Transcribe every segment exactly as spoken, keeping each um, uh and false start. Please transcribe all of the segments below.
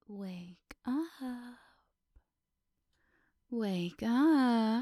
Wake up. Wake up.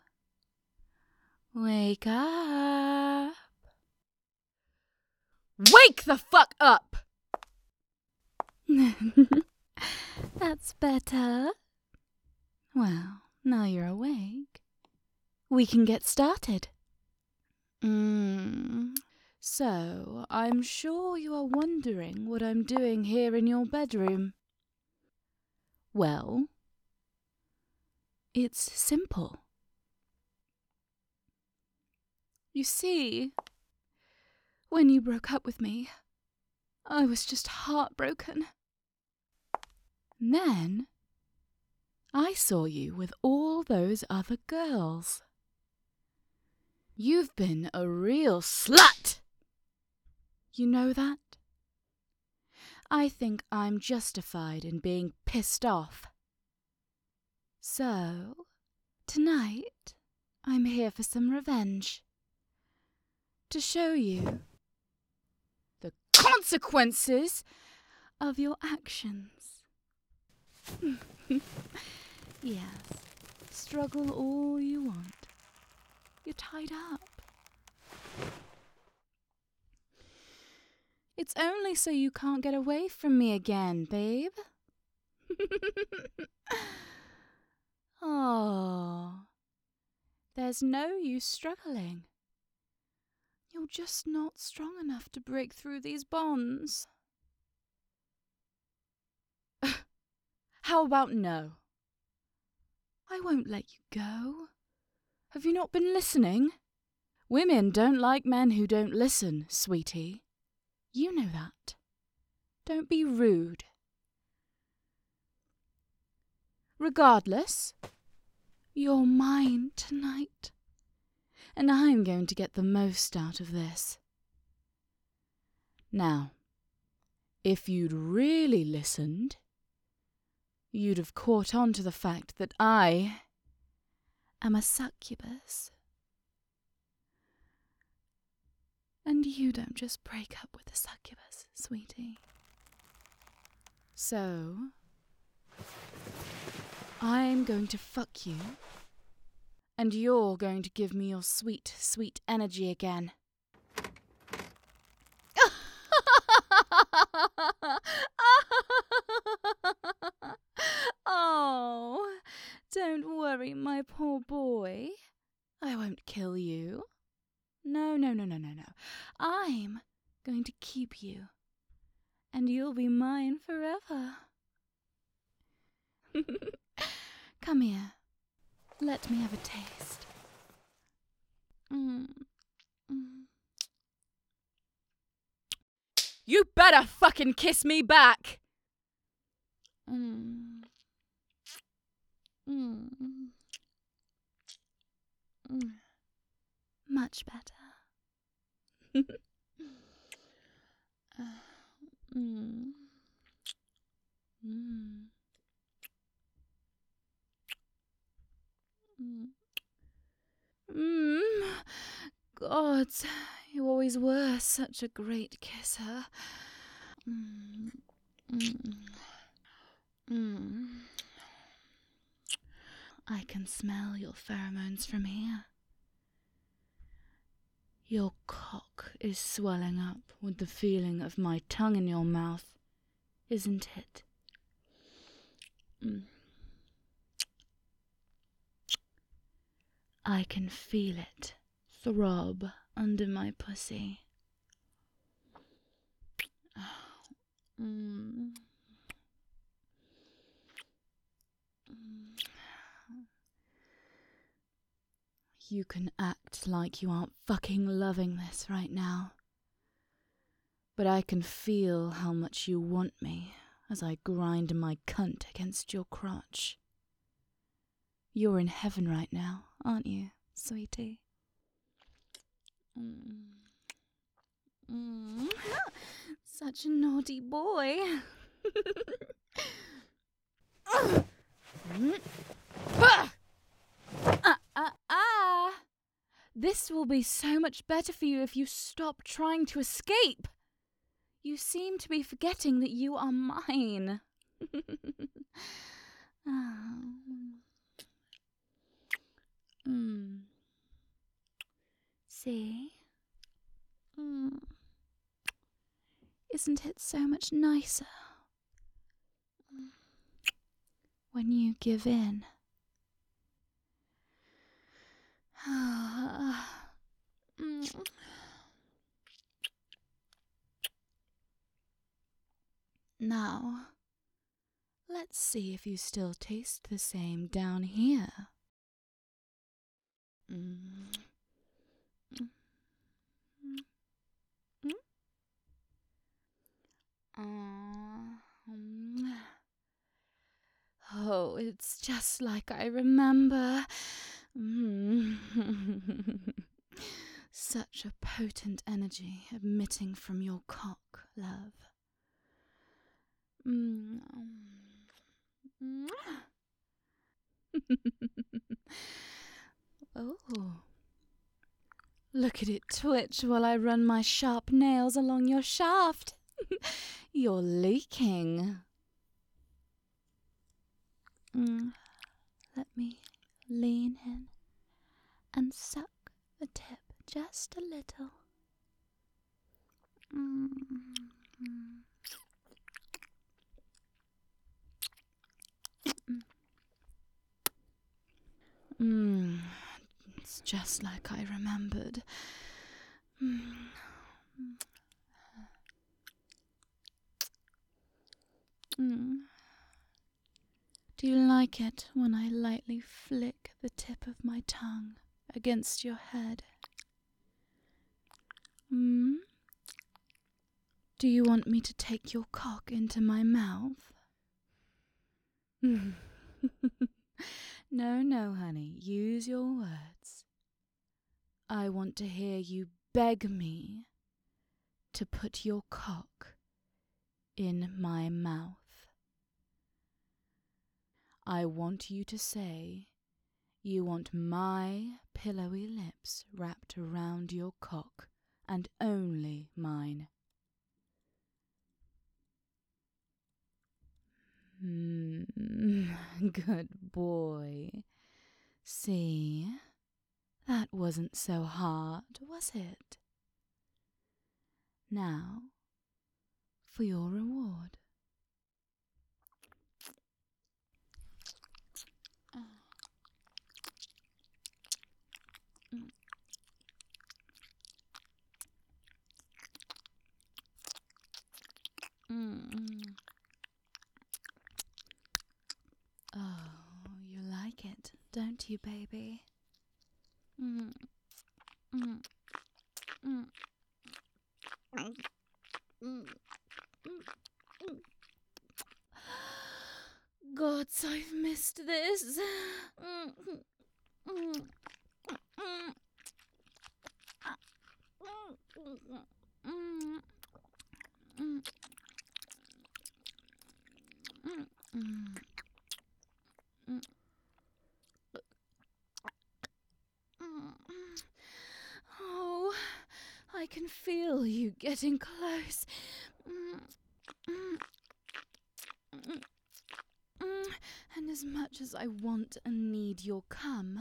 Wake up. Wake the fuck up! That's better. Well, now you're awake, we can get started. Mm. So, I'm sure you are wondering what I'm doing here in your bedroom. Well, it's simple. You see, when you broke up with me, I was just heartbroken. And then, I saw you with all those other girls. You've been a real slut! You know that? I think I'm justified in being pissed off. So, tonight, I'm here for some revenge. To show you the consequences of your actions. Yes, struggle all you want. You're tied up. It's only so you can't get away from me again, babe. Oh, there's no use struggling. You're just not strong enough to break through these bonds. How about no? I won't let you go. Have you not been listening? Women don't like men who don't listen, sweetie. You know that. Don't be rude. Regardless, you're mine tonight. And I'm going to get the most out of this. Now, if you'd really listened, you'd have caught on to the fact that I am a succubus. And you don't just break up with a succubus, sweetie. So, I'm going to fuck you, and you're going to give me your sweet, sweet energy again. Oh, don't worry, my poor boy. I won't kill you. No, no, no, no, no, no. I'm going to keep you, and you'll be mine forever. Come here. Let me have a taste. Mm. Mm. You better fucking kiss me back! Mm. Mm. Mm. Much better. uh, mm. Mm. Mm. Mm. God, you always were such a great kisser. Mm. Mm. Mm. I can smell your pheromones from here. Your cock is swelling up with the feeling of my tongue in your mouth, isn't it? Mm. I can feel it throb under my pussy. Mm. You can act like you aren't fucking loving this right now. But I can feel how much you want me as I grind my cunt against your crotch. You're in heaven right now, aren't you, sweetie? Mm. Mm. Such a naughty boy. Ah, ah, ah! This will be so much better for you if you stop trying to escape. You seem to be forgetting that you are mine. Oh. Mm. See? Mm. Isn't it so much nicer when you give in? Mm. Now, let's see if you still taste the same down here. Mm. Mm. Mm. Oh, it's just like I remember. Mm. Such a potent energy emitting from your cock, love. Mm. Oh. Look at it twitch while I run my sharp nails along your shaft. You're leaking. Mm. Let me lean in and suck the tip just a little. Mm. Mm. It's just like I remembered. Mm. Mm. Do you like it when I lightly flick the tip of my tongue against your head? Hmm? Do you want me to take your cock into my mouth? No, no, honey. Use your words. I want to hear you beg me to put your cock in my mouth. I want you to say you want my pillowy lips wrapped around your cock, and only mine. Hmm, good boy. See, that wasn't so hard, was it? Now, for your reward. Mm-mm. Oh, you like it, don't you, baby? Mm. Mm. Mm. Mm. Mm. Gods, I've missed this. Mm. Mm. Mm. Mm. Mm. Mm. Mm. Oh, I can feel you getting close. And as much as I want and need your cum,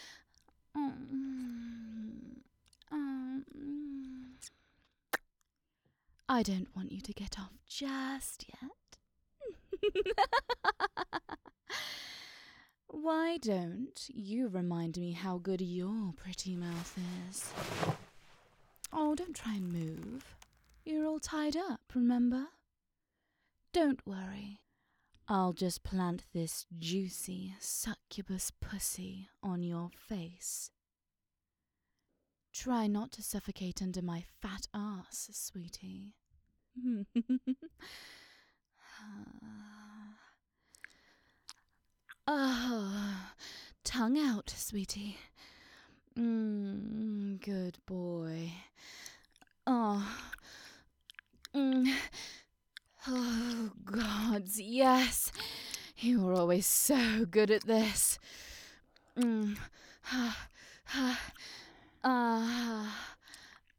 I don't want you to get off just yet. Why don't you remind me how good your pretty mouth is? Oh, don't try and move. You're all tied up, remember? Don't worry. I'll just plant this juicy succubus pussy on your face. Try not to suffocate under my fat ass, sweetie. Ah, tongue out, sweetie. Mm, good boy. Oh, mm. Oh, gods, yes. You were always so good at this. Mm. Ah, ah, ah,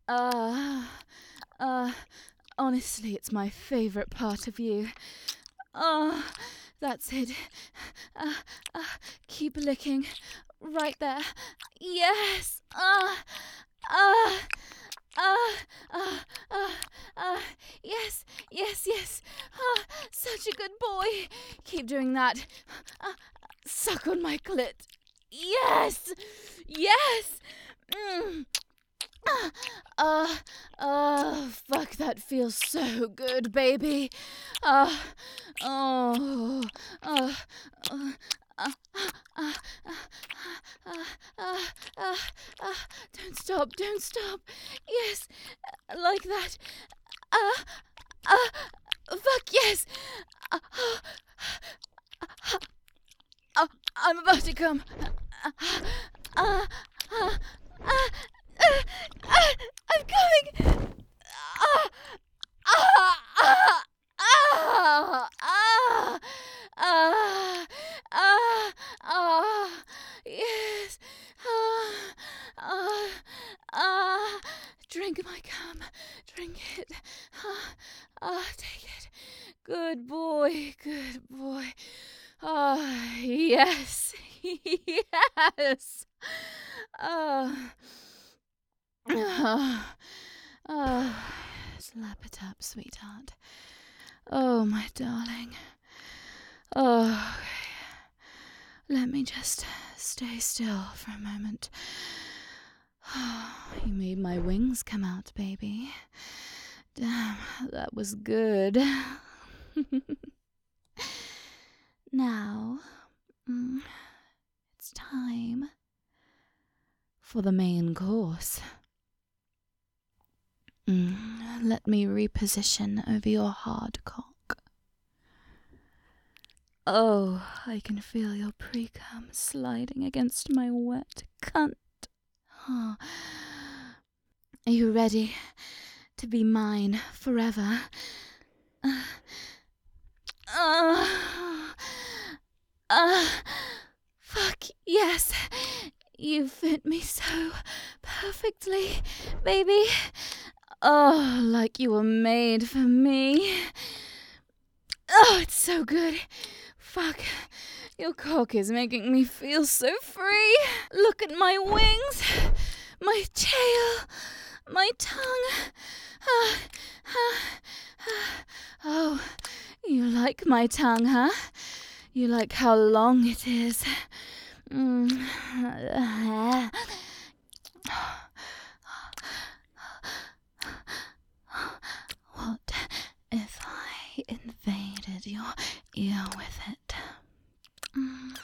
ah, ah. Honestly, it's my favourite part of you. Oh, that's it. Uh, uh, keep licking. Right there. Yes. Ah. Ah. Ah. Ah. Ah. Ah. Yes. Yes. Yes. Ah. Such a good boy. Keep doing that. Uh, suck on my clit. Yes. Yes. Mm. Uh, uh, fuck, that feels so good, baby. Uh, oh, uh, uh, uh, uh, uh, uh, uh, uh, don't stop, don't stop. Yes, like that. Uh, uh, fuck, yes. Uh, uh, uh, I'm about to come. Uh, uh, uh, uh, uh, uh, I'm coming! Ah! Ah! Ah! Ah! Ah! Ah! Ah! Ah! Yes! Ah! Ah! Ah! Drink my cum. Drink it. Ah! Ah! Take it. Good boy. Good boy. Ah! Yes! Yes! Ah! Oh, oh, slap it up, sweetheart. Oh, my darling. Oh, let me just stay still for a moment. Oh, you made my wings come out, baby. Damn, that was good. Now, mm, it's time for the main course. Mm, let me reposition over your hard cock. Oh, I can feel your pre-cum sliding against my wet cunt. Oh. Are you ready to be mine forever? Uh, uh, uh, fuck, yes. You fit me so perfectly, baby. Oh, like you were made for me. Oh, it's so good. Fuck. Your cock is making me feel so free. Look at my wings, my tail, my tongue. Ah, ah, ah. Oh, you like my tongue, huh? You like how long it is. Mm. What if I invaded your ear with it? Mm.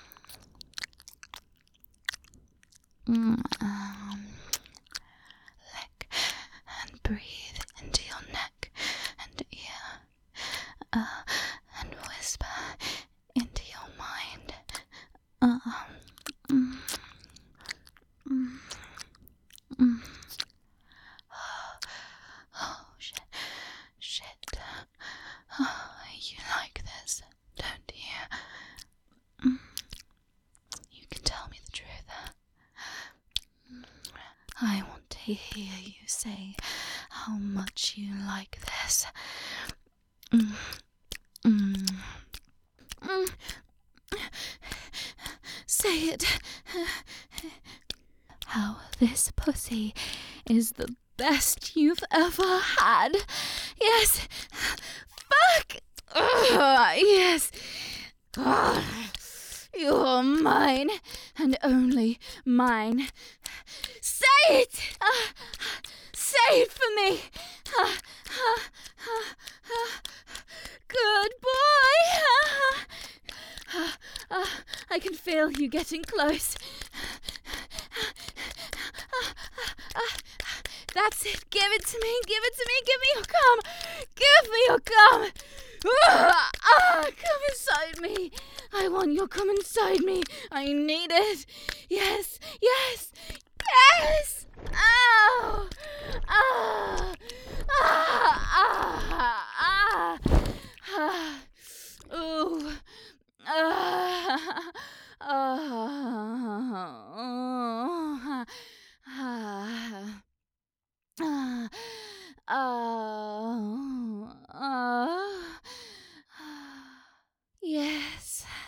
Mm. Um, lick and breathe into your neck and ear, uh, and whisper into your mind. Uh, mm, mm, mm. Oh, shit, shit. Oh, you like this, don't you? Mm. You can tell me the truth. I want to hear you say how much you like this. Mm. Mm. Mm. Say it. How this pussy is the best you've ever had. Yes. Fuck. Ugh, yes. Ugh. You're mine, and only mine. Say it! Uh, say it for me! Uh, uh, uh, uh, good boy! Uh, uh, uh, I can feel you getting close. Uh, uh, uh, that's it. Give it to me. Give it to me. Give me your cum. Give me your cum. Ah, ah, come inside me. I want your cum inside me. I need it. Yes, yes, yes. Ow. Ah. Ah. Ah. Ah. Ooh. Ah. Ah. Ah. Ah. Ah. Ah.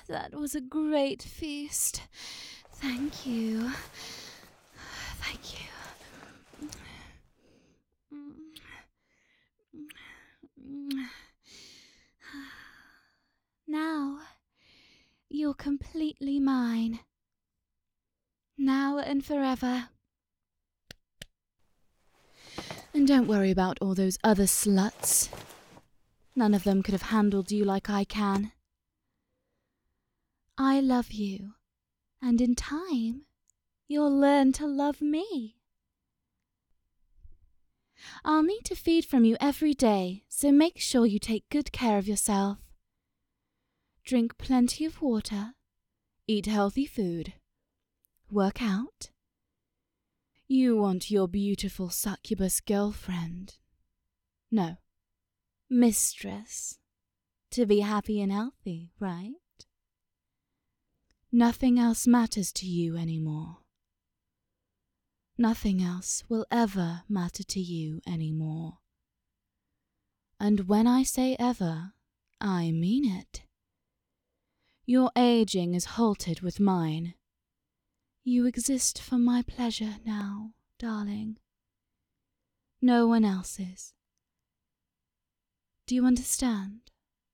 that was a great feast. Thank you. Thank you. Now, you're completely mine. Now and forever. And don't worry about all those other sluts. None of them could have handled you like I can. I love you, and in time, you'll learn to love me. I'll need to feed from you every day, so make sure you take good care of yourself. Drink plenty of water, eat healthy food, work out. You want your beautiful succubus girlfriend, no, mistress, to be happy and healthy, right? Nothing else matters to you anymore. Nothing else will ever matter to you anymore. And when I say ever, I mean it. Your aging is halted with mine. You exist for my pleasure now, darling. No one else's. Do you understand?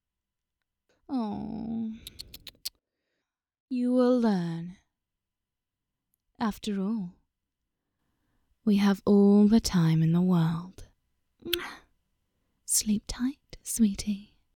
Oh, you will learn. After all, we have all the time in the world. Sleep tight, sweetie.